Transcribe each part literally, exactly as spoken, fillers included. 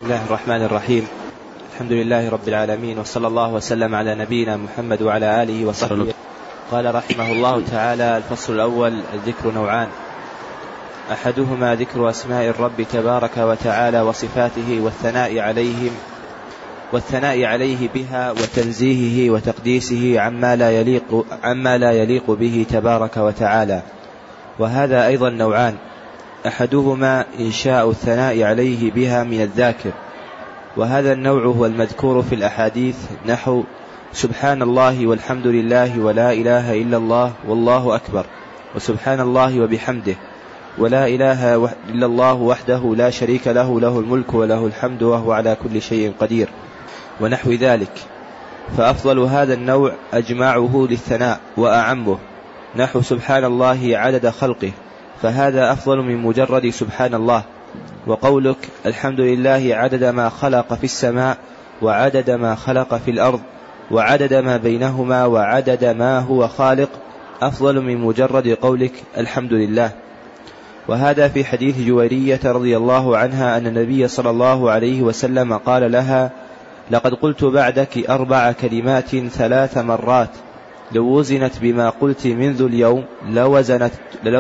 بسم الله الرحمن الرحيم. الحمد لله رب العالمين، وصلى الله وسلم على نبينا محمد وعلى آله وصحبه. قال رحمه الله تعالى: الفصل الأول: الذكر نوعان، أحدهما ذكر أسماء الرب تبارك وتعالى وصفاته والثناء عليهم والثناء عليه بها وتنزيهه وتقديسه عما لا يليق عما لا يليق به تبارك وتعالى، وهذا أيضا نوعان، أحدهما إنشاء الثناء عليه بها من الذاكر، وهذا النوع هو المذكور في الأحاديث، نحو سبحان الله والحمد لله ولا إله إلا الله والله أكبر، وسبحان الله وبحمده، ولا إله إلا الله وحده لا شريك له، له الملك وله الحمد وهو على كل شيء قدير، ونحو ذلك. فأفضل هذا النوع أجمعه للثناء وأعمه، نحو سبحان الله عدد خلقه، فهذا أفضل من مجرد سبحان الله. وقولك الحمد لله عدد ما خلق في السماء وعدد ما خلق في الأرض وعدد ما بينهما وعدد ما هو خالق أفضل من مجرد قولك الحمد لله. وهذا في حديث جويرية رضي الله عنها أن النبي صلى الله عليه وسلم قال لها: لقد قلت بعدك أربع كلمات ثلاث مرات، لو وزنت بما قلت منذ اليوم لوزنت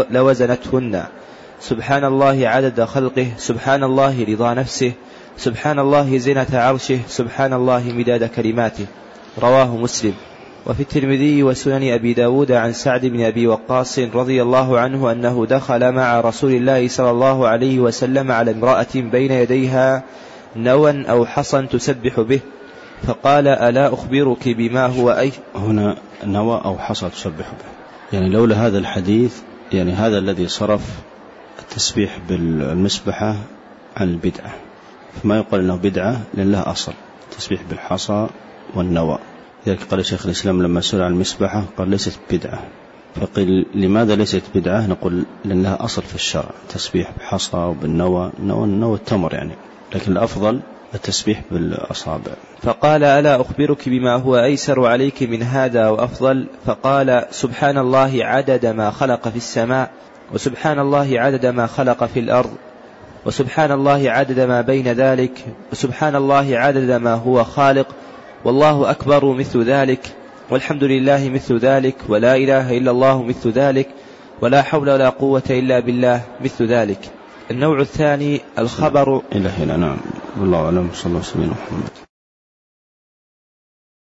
لوزنتهن، سبحان الله عدد خلقه، سبحان الله رضا نفسه، سبحان الله زنة عرشه، سبحان الله مداد كلماته. رواه مسلم. وفي الترمذي وسنن أبي داود عن سعد بن أبي وقاص رضي الله عنه أنه دخل مع رسول الله صلى الله عليه وسلم على امرأة بين يديها نوى أو حصى تسبح به، فقال: ألا أخبرك بما هو أي هنا نوى أو حصى تسبح به، يعني لولا هذا الحديث يعني هذا الذي صرف التسبيح بالمسبحة عن البدعة، فما يقال أنه بدعة لأن لها أصل، التسبيح بالحصى والنوى. لذلك قال شيخ الإسلام لما سئل عن المسبحة قال ليست بدعة، فقيل لماذا ليست بدعة؟ نقول لأن لها أصل في الشرع، تسبيح بالحصى وبالنوى، النوى, النوى التمر يعني، لكن الأفضل التسبيح بالأصابع. فقال: ألا أخبرك بما هو أيسر عليك من هذا وأفضل؟ فقال: سبحان الله عدد ما خلق في السماء، وسبحان الله عدد ما خلق في الأرض، وسبحان الله عدد ما بين ذلك، وسبحان الله عدد ما هو خالق، والله أكبر مثل ذلك، والحمد لله مثل ذلك، ولا إله إلا الله مثل ذلك، ولا حول ولا قوة إلا بالله مثل ذلك. النوع الثاني الخبر إلى هنا. نعم، والله أعلم. صلى الله عليه وسلم.